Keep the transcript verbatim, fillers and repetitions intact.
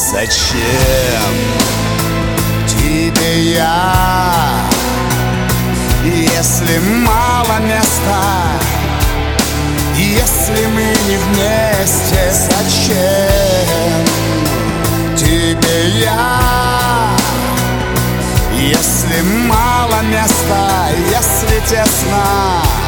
Зачем тебе я, если мало места, если мы не вместе? Зачем тебе я, если мало места, если тесно?